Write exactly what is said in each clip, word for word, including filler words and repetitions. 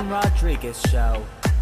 Kevin Rodriguez Show.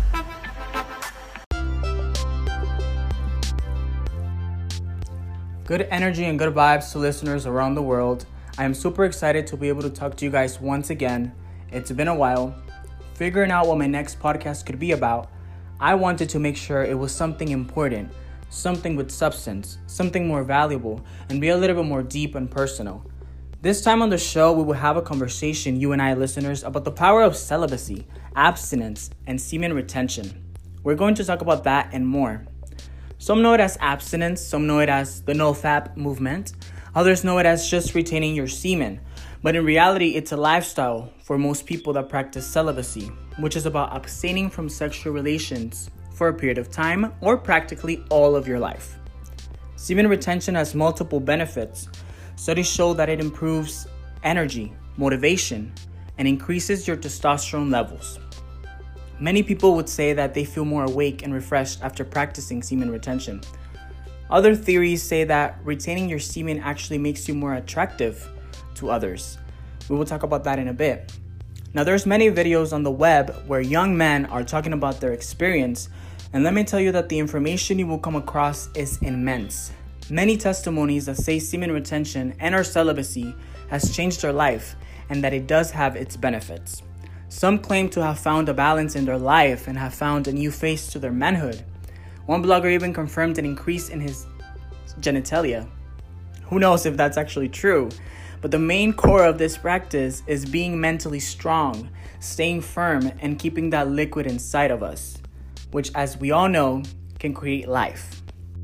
Good energy and good vibes to listeners around the world. I am super excited to be able to talk to you guys once again. It's been a while. Figuring out what my next podcast could be about, I wanted to make sure it was something important, something with substance, something more valuable, and be a little bit more deep and personal. This time on the show, we will have a conversation, you and I listeners, about the power of celibacy, abstinence, and semen retention. We're going to talk about that and more. Some know it as abstinence, some know it as the NoFap movement, others know it as just retaining your semen. But in reality, it's a lifestyle for most people that practice celibacy, which is about abstaining from sexual relations for a period of time or practically all of your life. Semen retention has multiple benefits. Studies show that it improves energy, motivation, and increases your testosterone levels. Many people would say that they feel more awake and refreshed after practicing semen retention. Other theories say that retaining your semen actually makes you more attractive to others. We will talk about that in a bit. Now, there's many videos on the web where young men are talking about their experience, and let me tell you that the information you will come across is immense. Many testimonies that say semen retention and or celibacy has changed their life and that it does have its benefits. Some claim to have found a balance in their life and have found a new face to their manhood. One blogger even confirmed an increase in his genitalia. Who knows if that's actually true? But the main core of this practice is being mentally strong, staying firm, and keeping that liquid inside of us, which, as we all know, can create life.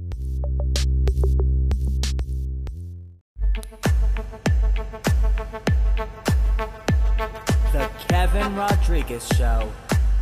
The Kevin Rodriguez Show.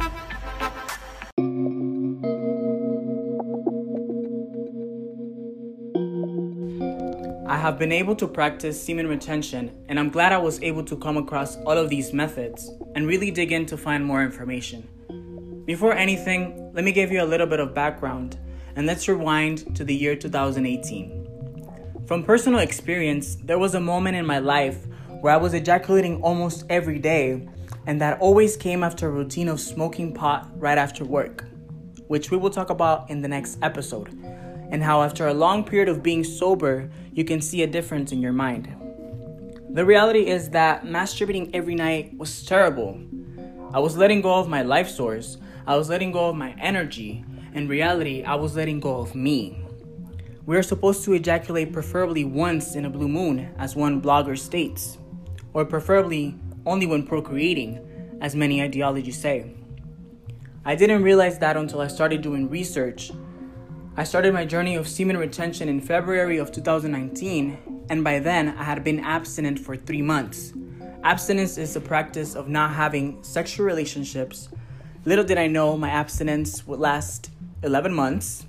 I have been able to practice semen retention, and I'm glad I was able to come across all of these methods and really dig in to find more information. Before anything, let me give you a little bit of background, and let's rewind to the year two thousand eighteen. From personal experience, there was a moment in my life where I was ejaculating almost every day, and that always came after a routine of smoking pot right after work, which we will talk about in the next episode, and how after a long period of being sober, you can see a difference in your mind. The reality is that masturbating every night was terrible. I was letting go of my life source, I was letting go of my energy. In reality, I was letting go of me. We are supposed to ejaculate preferably once in a blue moon, as one blogger states, or preferably only when procreating, as many ideologies say. I didn't realize that until I started doing research. I started my journey of semen retention in February of two thousand nineteen, and by then I had been abstinent for three months. Abstinence is the practice of not having sexual relationships. Little did I know my abstinence would last eleven months.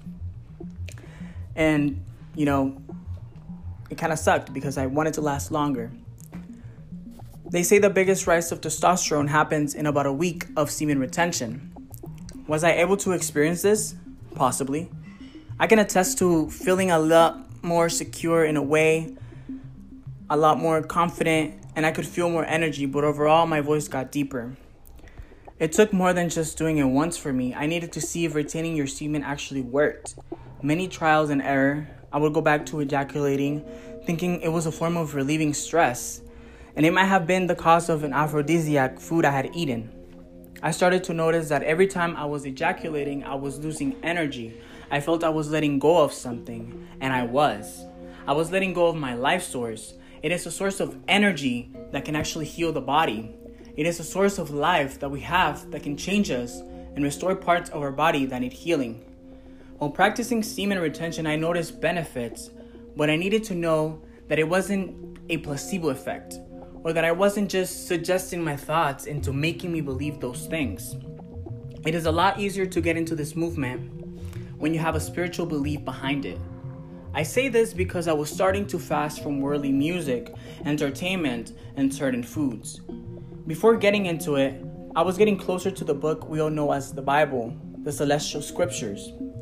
And, you know, it kind of sucked because I wanted to last longer. They say the biggest rise of testosterone happens in about a week of semen retention. Was I able to experience this? Possibly. I can attest to feeling a lot more secure in a way, a lot more confident, and I could feel more energy, but overall my voice got deeper. It took more than just doing it once for me. I needed to see if retaining your semen actually worked. Many trials and error. I would go back to ejaculating, thinking it was a form of relieving stress, and it might have been the cause of an aphrodisiac food I had eaten. I started to notice that every time I was ejaculating, I was losing energy. I felt I was letting go of something, and I was. I was letting go of my life source. It is a source of energy that can actually heal the body. It is a source of life that we have that can change us and restore parts of our body that need healing. While practicing semen retention, I noticed benefits, but I needed to know that it wasn't a placebo effect, or that I wasn't just suggesting my thoughts into making me believe those things. It is a lot easier to get into this movement when you have a spiritual belief behind it. I say this because I was starting to fast from worldly music, entertainment, and certain foods. Before getting into it, I was getting closer to the book we all know as the Bible, the Celestial Scriptures.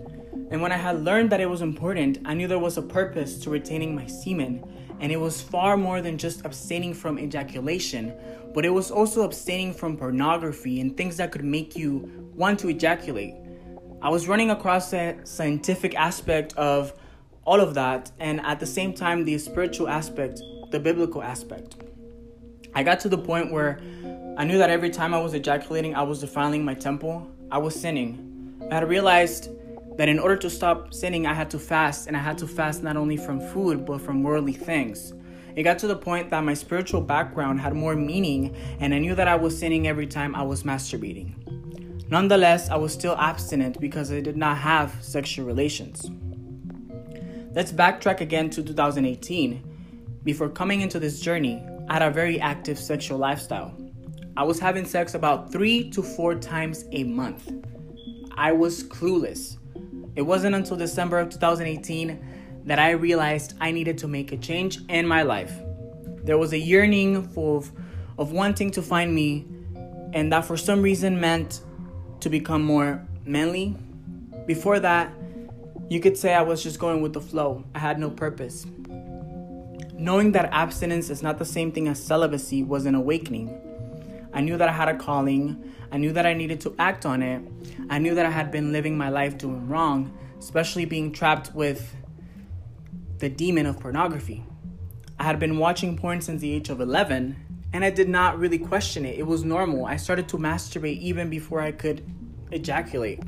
And when I had learned that it was important, I knew there was a purpose to retaining my semen. And it was far more than just abstaining from ejaculation, but it was also abstaining from pornography and things that could make you want to ejaculate. I was running across the scientific aspect of all of that, and at the same time, the spiritual aspect, the biblical aspect. I got to the point where I knew that every time I was ejaculating, I was defiling my temple. I was sinning. I had realized that in order to stop sinning, I had to fast, and I had to fast not only from food, but from worldly things. It got to the point that my spiritual background had more meaning, and I knew that I was sinning every time I was masturbating. Nonetheless, I was still abstinent because I did not have sexual relations. Let's backtrack again to two thousand eighteen. Before coming into this journey, I had a very active sexual lifestyle. I was having sex about three to four times a month. I was clueless. It wasn't until December of two thousand eighteen that I realized I needed to make a change in my life. There was a yearning of, of wanting to find me, and that for some reason meant to become more manly. Before that, you could say I was just going with the flow. I had no purpose. Knowing that abstinence is not the same thing as celibacy was an awakening. I knew that I had a calling. I knew that I needed to act on it. I knew that I had been living my life doing wrong, especially being trapped with the demon of pornography. I had been watching porn since the age of eleven, and I did not really question it. It was normal. I started to masturbate even before I could ejaculate.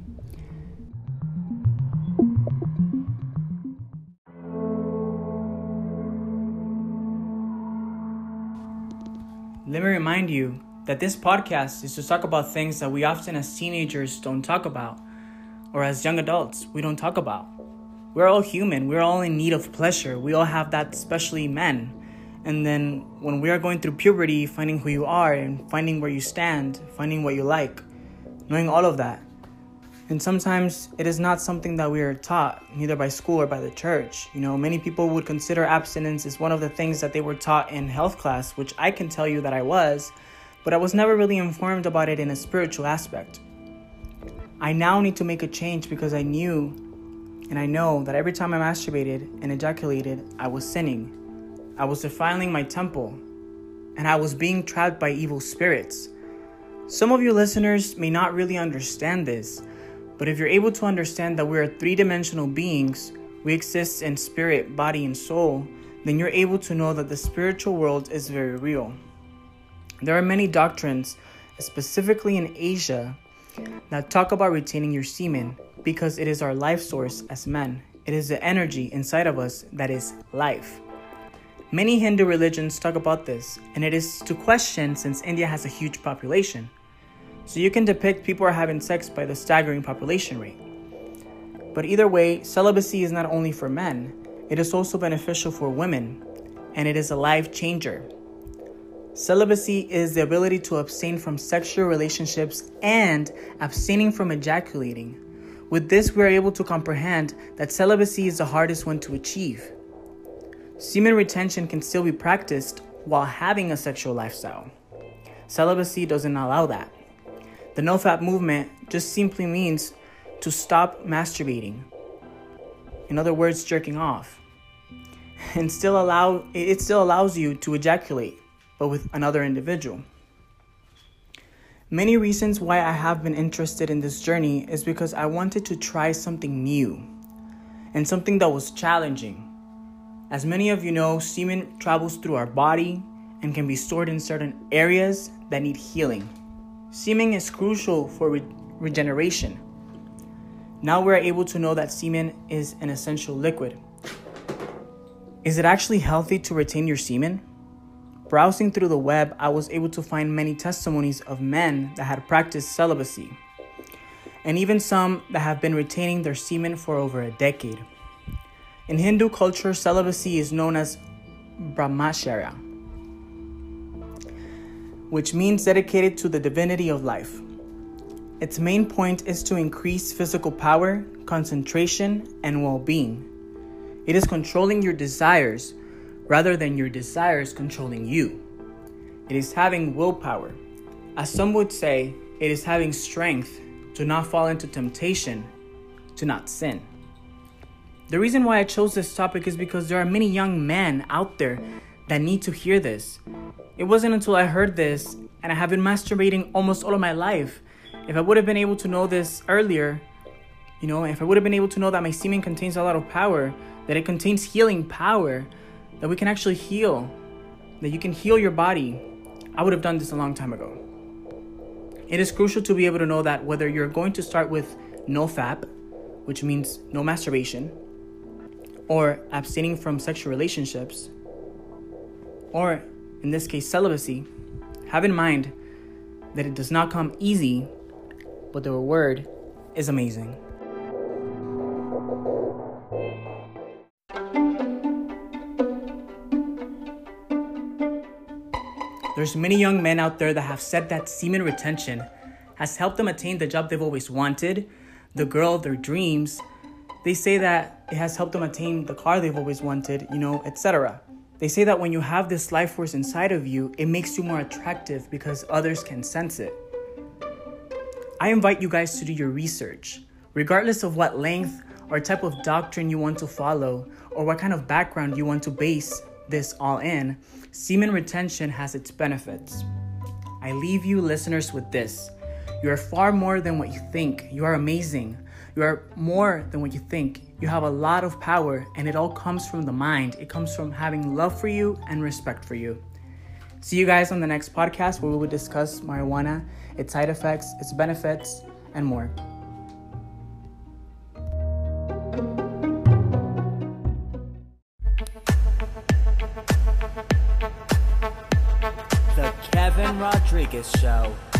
Let me remind you that this podcast is to talk about things that we often as teenagers don't talk about, or as young adults we don't talk about. We're all human. We're all in need of pleasure. We all have that, especially men. And then when we are going through puberty, finding who you are and finding where you stand, finding what you like, knowing all of that. And sometimes it is not something that we are taught, neither by school or by the church. You know, many people would consider abstinence as one of the things that they were taught in health class, which I can tell you that I was, but I was never really informed about it in a spiritual aspect. I now need to make a change because I knew and I know that every time I masturbated and ejaculated, I was sinning. I was defiling my temple, and I was being trapped by evil spirits. Some of you listeners may not really understand this, but if you're able to understand that we are three-dimensional beings, we exist in spirit, body, and soul, then you're able to know that the spiritual world is very real. There are many doctrines, specifically in Asia, that talk about retaining your semen because it is our life source as men. It is the energy inside of us that is life. Many Hindu religions talk about this, and it is to question since India has a huge population. So you can depict people are having sex by the staggering population rate. But either way, celibacy is not only for men, it is also beneficial for women, and it is a life changer. Celibacy is the ability to abstain from sexual relationships and abstaining from ejaculating. With this, we are able to comprehend that celibacy is the hardest one to achieve. Semen retention can still be practiced while having a sexual lifestyle. Celibacy doesn't allow that. The no-fap movement just simply means to stop masturbating. In other words, jerking off. And still allow it still allows you to ejaculate, but with another individual. Many reasons why I have been interested in this journey is because I wanted to try something new and something that was challenging. As many of you know, semen travels through our body and can be stored in certain areas that need healing. Semen is crucial for re- regeneration. Now we're able to know that semen is an essential liquid. Is it actually healthy to retain your semen? Browsing through the web, I was able to find many testimonies of men that had practiced celibacy, and even some that have been retaining their semen for over a decade. In Hindu culture, celibacy is known as Brahmacharya, which means dedicated to the divinity of life. Its main point is to increase physical power, concentration, and well-being. It is controlling your desires rather than your desires controlling you. It is having willpower. As some would say, it is having strength to not fall into temptation, to not sin. The reason why I chose this topic is because there are many young men out there that need to hear this. It wasn't until I heard this, and I have been masturbating almost all of my life. If I would have been able to know this earlier, you know, if I would have been able to know that my semen contains a lot of power, that it contains healing power, that we can actually heal, that you can heal your body, I would have done this a long time ago. It is crucial to be able to know that whether you're going to start with no F A P, which means no masturbation, or abstaining from sexual relationships, or in this case, celibacy, have in mind that it does not come easy, but the reward is amazing. There's many young men out there that have said that semen retention has helped them attain the job they've always wanted, the girl of their dreams. They say that it has helped them attain the car they've always wanted, you know, et cetera. They say that when you have this life force inside of you, it makes you more attractive because others can sense it. I invite you guys to do your research. Regardless of what length or type of doctrine you want to follow, or what kind of background you want to base this all in, semen retention has its benefits. I leave you listeners with this. You are far more than what you think. You are amazing. You are more than what you think. You have a lot of power, and it all comes from the mind. It comes from having love for you and respect for you. See you guys on the next podcast where we will discuss marijuana, its side effects, its benefits, and more. The Kevin Rodriguez Show.